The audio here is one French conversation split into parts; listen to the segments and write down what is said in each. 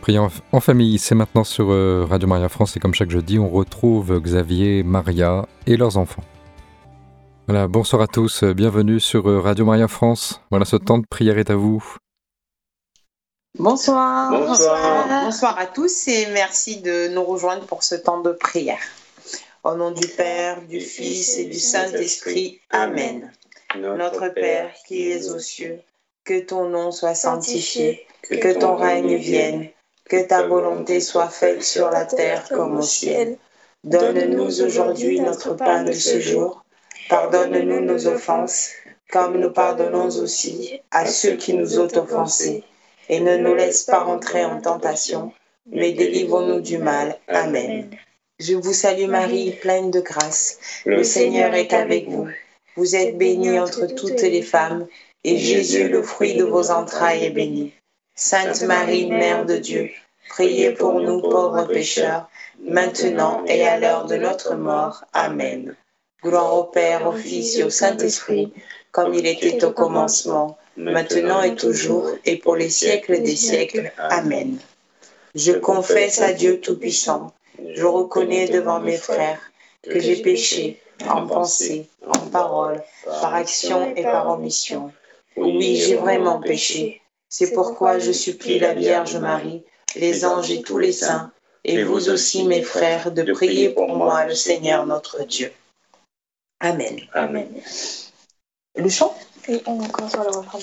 Prier en famille, c'est maintenant sur Radio Maria France et comme chaque jeudi, on retrouve Xavier, Maria et leurs enfants. Voilà, bonsoir à tous, bienvenue sur Radio Maria France. Voilà, ce temps de prière est à vous. Bonsoir. Bonsoir. Bonsoir à tous et merci de nous rejoindre pour ce temps de prière. Au nom du Père, du Fils et du Saint-Esprit, Amen. Notre Père qui es aux cieux, que ton nom soit sanctifié, que ton règne vienne, que ta volonté soit faite sur la terre comme au ciel. Donne-nous aujourd'hui notre pain de ce jour. Pardonne-nous nos offenses, comme nous pardonnons aussi à ceux qui nous ont offensés. Et ne nous laisse pas entrer en tentation, mais délivre-nous du mal. Amen. Je vous salue Marie, pleine de grâce. Le Seigneur est avec vous. Vous êtes bénie entre toutes les femmes, et Jésus, le fruit de vos entrailles, est béni. Sainte Marie, Mère de Dieu, priez pour nous pauvres pécheurs, maintenant et à l'heure de notre mort. Amen. Gloire au Père, au Fils et au Saint-Esprit, comme il était au commencement, maintenant et toujours, et pour les siècles des siècles. Amen. Je confesse à Dieu Tout-Puissant, je reconnais devant mes frères que j'ai péché en pensée, en parole, par action et par omission. Oui, j'ai vraiment péché. C'est pourquoi je supplie la Vierge Marie, les anges et tous les saints, et vous aussi mes frères, de prier pour moi le Seigneur notre Dieu. Amen. Amen. Le chant ? Oui, on commence par le refrain.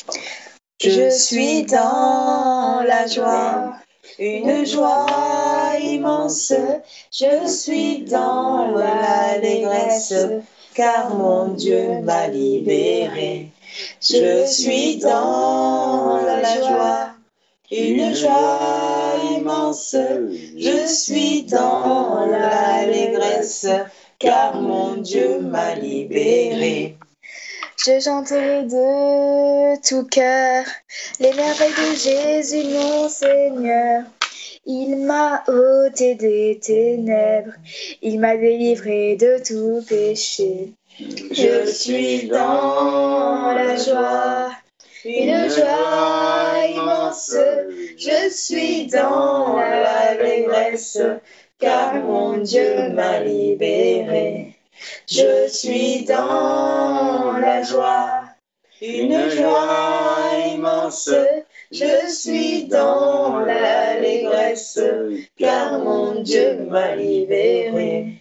Je suis dans la joie, une joie immense. Je suis dans l'allégresse, car mon Dieu m'a libéré. Je suis dans la joie, une joie immense. Je suis dans l'allégresse, car mon Dieu m'a libéré. Je chanterai de tout cœur les merveilles de Jésus mon Seigneur. Il m'a ôté des ténèbres, il m'a délivré de tout péché. Je suis dans la joie, une joie immense. Je suis dans l'allégresse, car mon Dieu m'a libéré. Je suis dans la joie, une joie immense. Je suis dans l'allégresse, car mon Dieu m'a libéré.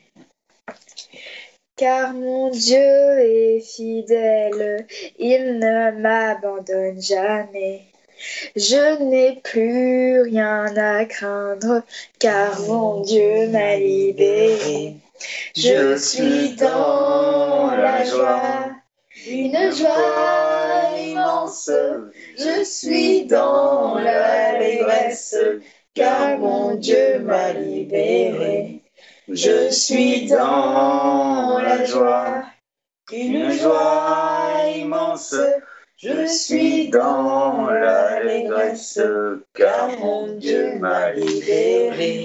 Car mon Dieu est fidèle, il ne m'abandonne jamais. Je n'ai plus rien à craindre, car mon Dieu m'a libéré. Je suis dans la joie, une joie immense. Je suis dans l'allégresse, car mon Dieu m'a libéré. Je suis dans la joie, une joie immense. Je suis dans l'allégresse, car mon Dieu m'a libéré.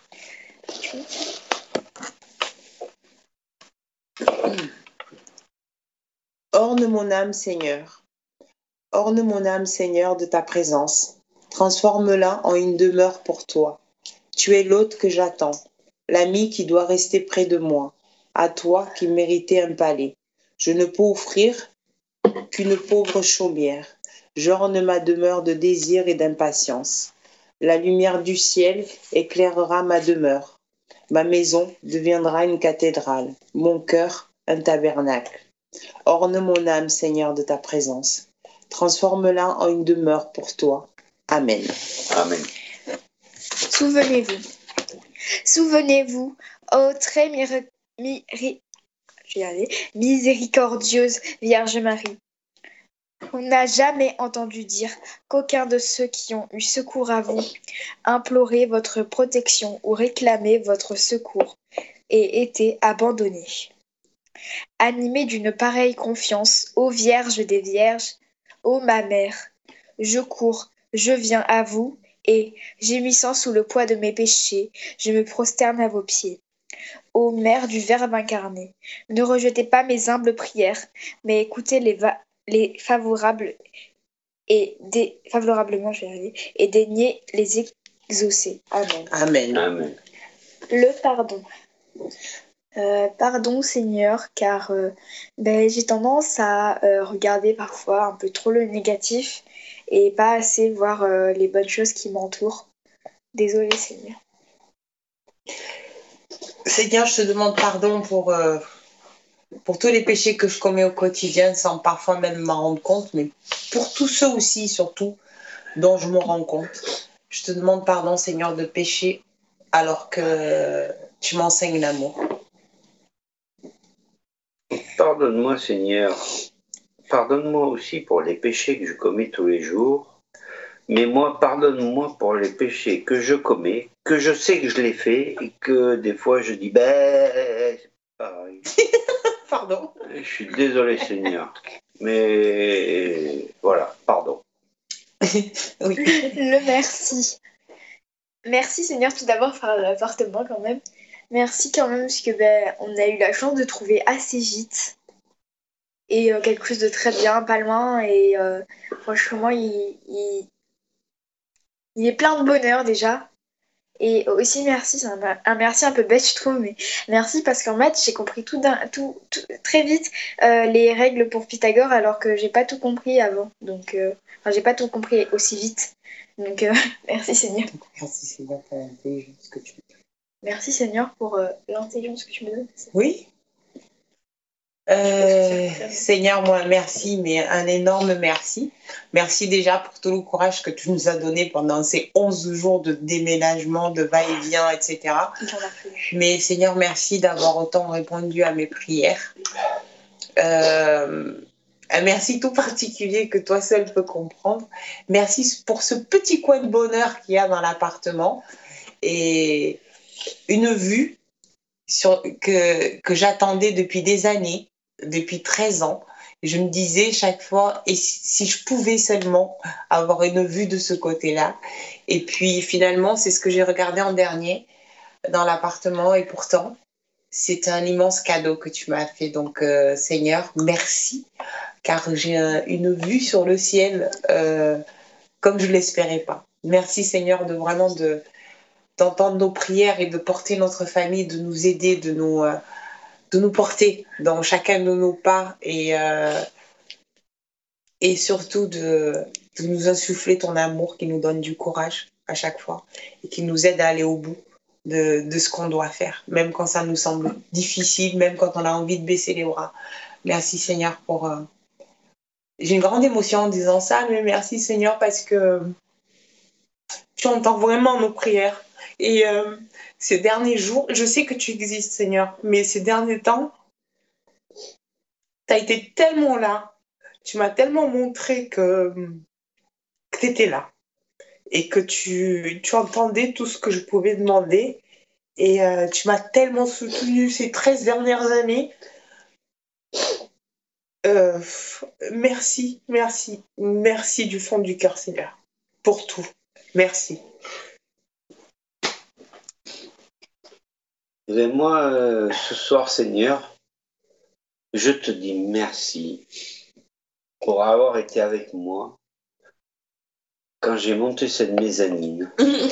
Orne mon âme, Seigneur. Orne mon âme, Seigneur, de ta présence. Transforme-la en une demeure pour toi. Tu es l'hôte que j'attends, l'ami qui doit rester près de moi. À toi qui méritais un palais. Je ne peux offrir qu'une pauvre chaumière. J'orne ma demeure de désir et d'impatience. La lumière du ciel éclairera ma demeure. Ma maison deviendra une cathédrale, mon cœur un tabernacle. Orne mon âme, Seigneur, de ta présence. Transforme-la en une demeure pour toi. Amen. Amen. Souvenez-vous, ô très miséricordieuse Vierge Marie. On n'a jamais entendu dire qu'aucun de ceux qui ont eu secours à vous, imploré votre protection ou réclamé votre secours, ait été abandonné. Animée d'une pareille confiance, ô Vierge des Vierges, ô ma mère, je cours, je viens à vous, et, gémissant sous le poids de mes péchés, je me prosterne à vos pieds. Ô Mère du Verbe incarné, ne rejetez pas mes humbles prières, mais écoutez les favorables favorablement, et daignez les exaucé. Amen. Amen. Amen. Le pardon. Pardon Seigneur, car j'ai tendance à regarder parfois un peu trop le négatif et pas assez voir les bonnes choses qui m'entourent. Désolée Seigneur. Seigneur, je te demande pardon pour tous les péchés que je commets au quotidien sans parfois même m'en rendre compte, mais pour tous ceux aussi, surtout, dont je me rends compte. Je te demande pardon, Seigneur, de pécher alors que tu m'enseignes l'amour. Pardonne-moi, Seigneur. Pardonne-moi aussi pour les péchés que je commets tous les jours. Mais moi, pardonne-moi pour les péchés que je commets, que je sais que je les fais et que des fois je dis, c'est pareil. Pardon. Je suis désolé, Seigneur. Mais voilà, pardon. Oui. Le merci. Merci Seigneur tout d'abord pour l'appartement quand même. Merci quand même parce que on a eu la chance de trouver assez vite. Et quelque chose de très bien, pas loin. Et franchement, il est plein de bonheur déjà. Et aussi merci, c'est un merci un peu bête je trouve, mais merci parce qu'en maths j'ai compris tout très vite les règles pour Pythagore alors que j'ai pas tout compris avant. Donc j'ai pas tout compris aussi vite. Donc merci Seigneur. Merci Seigneur pour l'intelligence que tu me donnes. Merci Seigneur pour l'intelligence que tu me donnes. Oui. Seigneur, moi, merci, mais un énorme merci. Merci déjà pour tout le courage que tu nous as donné pendant ces 11 jours de déménagement, de va-et-vient, etc. Mais Seigneur, merci d'avoir autant répondu à mes prières. Un merci tout particulier que toi seul peux comprendre. Merci pour ce petit coin de bonheur qu'il y a dans l'appartement et une vue que j'attendais depuis des années, depuis 13 ans. Je me disais chaque fois, et si je pouvais seulement avoir une vue de ce côté-là. Et puis finalement, c'est ce que j'ai regardé en dernier dans l'appartement. Et pourtant, c'est un immense cadeau que tu m'as fait. Donc Seigneur, merci, car j'ai une vue sur le ciel comme je ne l'espérais pas. Merci Seigneur d'entendre nos prières et de porter notre famille, de nous aider, de nous porter dans chacun de nos pas et surtout de nous insuffler ton amour qui nous donne du courage à chaque fois et qui nous aide à aller au bout de ce qu'on doit faire, même quand ça nous semble difficile, même quand on a envie de baisser les bras. Merci Seigneur pour... J'ai une grande émotion en disant ça, mais merci Seigneur parce que tu entends vraiment nos prières. Et ces derniers jours, je sais que tu existes, Seigneur, mais ces derniers temps, tu as été tellement là, tu m'as tellement montré que tu étais là et que tu entendais tout ce que je pouvais demander. Et tu m'as tellement soutenu ces 13 dernières années. Merci, merci, merci du fond du cœur, Seigneur, pour tout. Merci. Et moi, ce soir, Seigneur, je te dis merci pour avoir été avec moi quand j'ai monté cette mezzanine.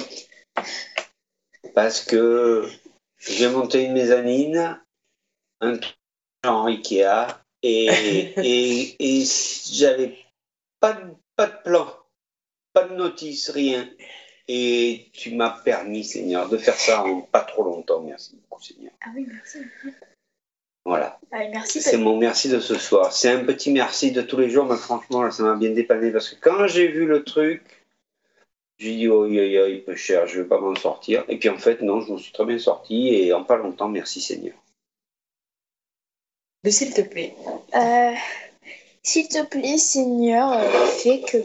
Parce que j'ai monté une mezzanine, un genre Ikea, et j'avais pas de plan, pas de notice, rien. Et tu m'as permis, Seigneur, de faire ça en pas trop longtemps. Merci beaucoup, Seigneur. Ah oui, merci. Voilà. Ah, merci. C'est mon merci de ce soir. C'est un petit merci de tous les jours, mais franchement, là, ça m'a bien dépanné parce que quand j'ai vu le truc, j'ai dit, oh, il peut cher, je vais pas m'en sortir. Et puis en fait, non, je m'en suis très bien sorti et en pas longtemps, merci Seigneur. Mais s'il te plaît. S'il te plaît, Seigneur, fais que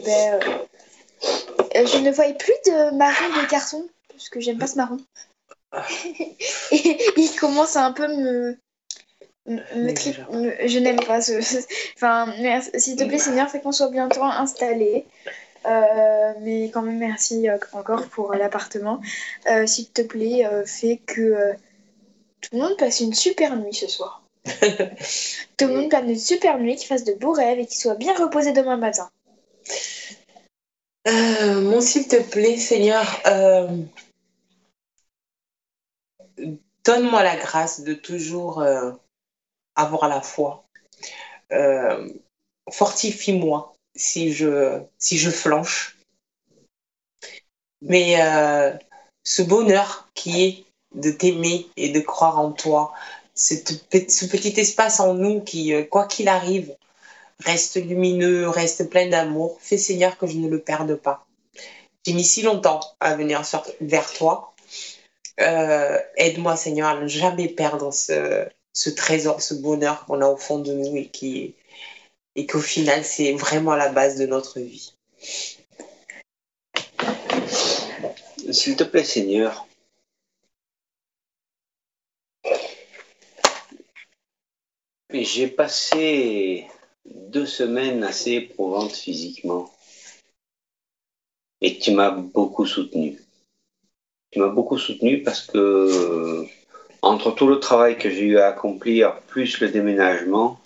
je ne voyais plus de marron de carton, parce que j'aime pas ce marron. Et il commence à un peu je n'aime pas ce... Enfin, s'il te plaît, Seigneur, fais qu'on soit bientôt installé. Mais quand même, merci encore pour l'appartement. S'il te plaît, fais que tout le monde passe une super nuit ce soir. Tout le monde passe une super nuit, qu'il fasse de beaux rêves et qu'il soit bien reposé demain matin. Mon s'il te plaît, Seigneur, donne-moi la grâce de toujours avoir la foi. Fortifie-moi si je flanche. Mais ce bonheur qui est de t'aimer et de croire en toi, ce petit espace en nous qui, quoi qu'il arrive, reste lumineux, reste plein d'amour. Fais, Seigneur, que je ne le perde pas. J'ai mis si longtemps à venir vers toi. Aide-moi, Seigneur, à ne jamais perdre ce trésor, ce bonheur qu'on a au fond de nous et qu'au final, c'est vraiment la base de notre vie. S'il te plaît, Seigneur, j'ai passé 2 semaines assez éprouvantes physiquement et tu m'as beaucoup soutenu. Tu m'as beaucoup soutenu parce que entre tout le travail que j'ai eu à accomplir, plus le déménagement,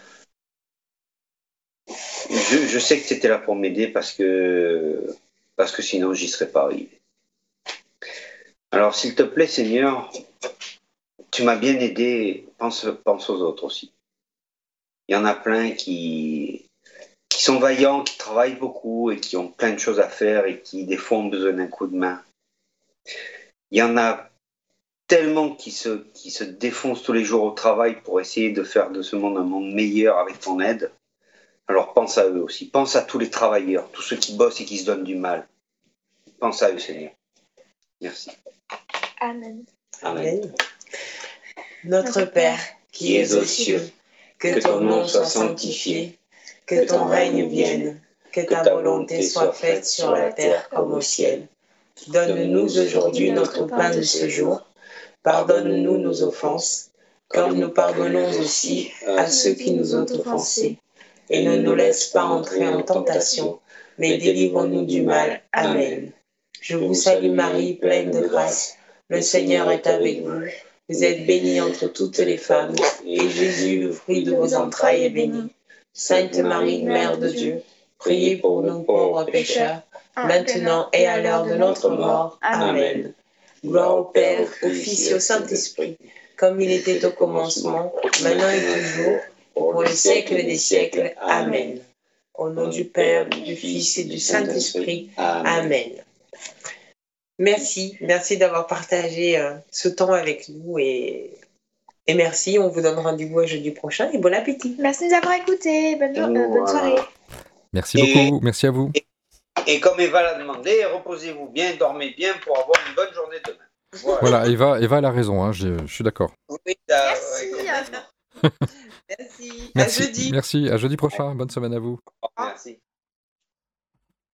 je sais que tu étais là pour m'aider parce que sinon j'y serais pas arrivé. Alors s'il te plaît, Seigneur, tu m'as bien aidé, pense aux autres aussi. Il y en a plein qui sont vaillants, qui travaillent beaucoup et qui ont plein de choses à faire et qui des fois ont besoin d'un coup de main. Il y en a tellement qui se défoncent tous les jours au travail pour essayer de faire de ce monde un monde meilleur avec ton aide. Alors pense à eux aussi, pense à tous les travailleurs, tous ceux qui bossent et qui se donnent du mal. Pense à eux, Seigneur. Merci. Amen. Amen. Notre Père, qui es aux cieux, que ton nom soit sanctifié, que ton règne vienne, que ta volonté soit faite sur la terre comme au ciel. Donne-nous aujourd'hui notre pain de ce jour. Pardonne-nous nos offenses, comme nous pardonnons aussi à ceux qui nous ont offensés. Et ne nous laisse pas entrer en tentation, mais délivre-nous du mal. Amen. Je vous salue Marie, pleine de grâce. Le Seigneur est avec vous. Vous êtes bénie entre toutes les femmes, et Jésus, le fruit de vos entrailles, est béni. Sainte Marie, Mère de Dieu, priez pour nous pauvres pécheurs, maintenant et à l'heure de notre mort. Amen. Gloire au Père, au Fils et au Saint-Esprit, comme il était au commencement, maintenant et toujours, pour les siècles des siècles. Amen. Au nom du Père, du Fils et du Saint-Esprit. Amen. Merci d'avoir partagé ce temps avec nous et merci. On vous donne rendez-vous à jeudi prochain et bon appétit. Merci de nous avoir écoutés. Bonne soirée. Merci beaucoup. Merci à vous. Et comme Eva l'a demandé, reposez-vous bien, dormez bien pour avoir une bonne journée demain. Voilà, Eva a raison, hein, je suis d'accord. Oui, merci. Merci. À jeudi. Merci, à jeudi prochain. Bonne semaine à vous. Merci.